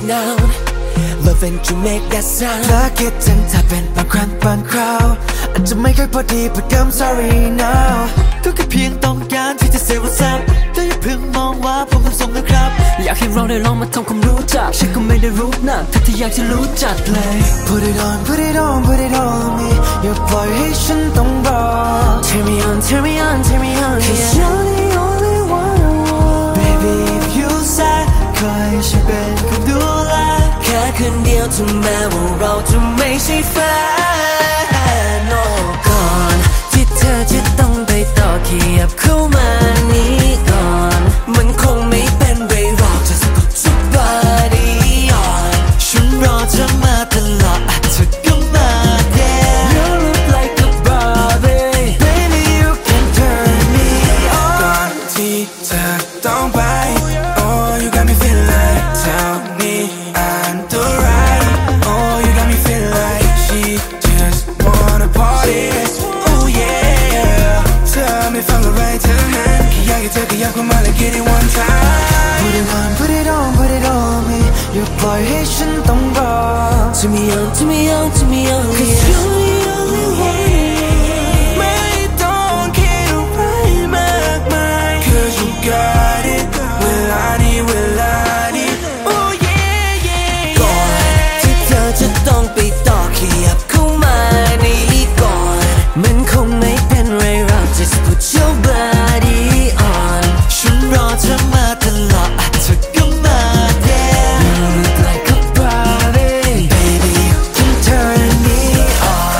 down Loving to make that sound และคิดถึงเธอเป็นบางครั้งบางคราวอาจจะไม่ค่อยพอดี but I'm sorry now ก็แค่เพียงต้องการที่จะเซฟซ้ำแต่อย่าเพิ่งมองว่าผมทำทรงนะครับอยากให้เราได้ลองมาทำความรู้จักฉันก็ไม่ได้รู้นะเธอที่อยากจะรู้จักเลย Put it on put it on put it on me อย่าปล่อยให้ฉันต้องรอ Turn me on turn me on turn me on Cause you're the only one I want Baby if you say ขอให้ฉันเป็นคนดูแลแค่คืนเดียวถึงแม้ว่าเราจะไม่ใช่แฟน No ก่อนที่เธอจะต้องไปต่อขยับเข้ามานี้ก่อนมันคงไม่เป็นไรหรอก Just put your body on ฉันรอเธอมาตลอดเธอก็มา yeah You look like a Barbie Baby you can turn me on ก่อนที่เธอต้องไป Oh you got me feel like tell me I'm the right Oh you got me feel like she just wanna party Oh yeah เธอไม่ฟังอะไรเธอนั้นแค่อยากให้เธอขยับเข้ามาและ get it one time Put it on put it on put it on me อย่าปล่อยให้ฉันต้องรอ Turn me on turn me on turn me on Cause you're the only one ไม่ต้องคิดอะไรมากมาย Cause you got it เวลานี้เวลานี้ Oh yeah yeah ก่อนที่เธอจะต้องไปต่อขยับเข้ามานี้ก่อนมันคงไม่เป็นไรหรอก Just put your body on ฉันรอเธอมาตลอดเธอก็มา yeah You look like a Barbie Baby you can turn me on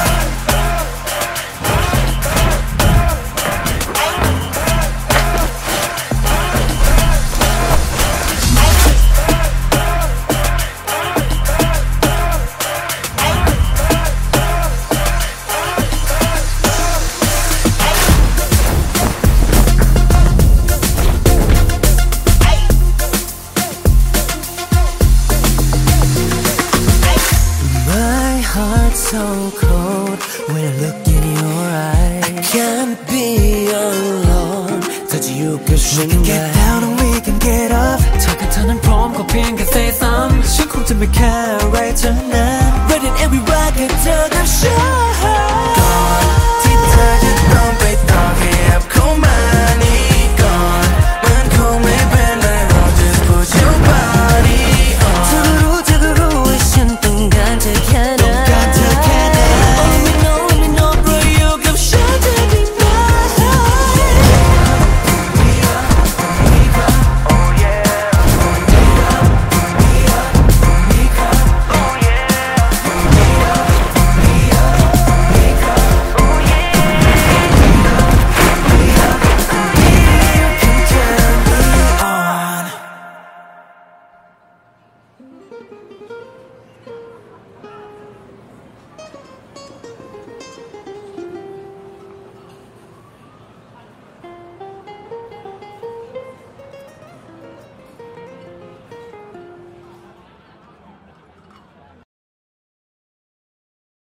My heart's so cold when I look in your eyes Can't be alone เธอจะอยู่กับฉัน Get down and we can get up เธอกับเธอนั้นพร้อมก็เพียงแค่ say some ฉันคงจะไม่แค่อะไรเท่านั้น Running everywhere แค่เธอกับฉัน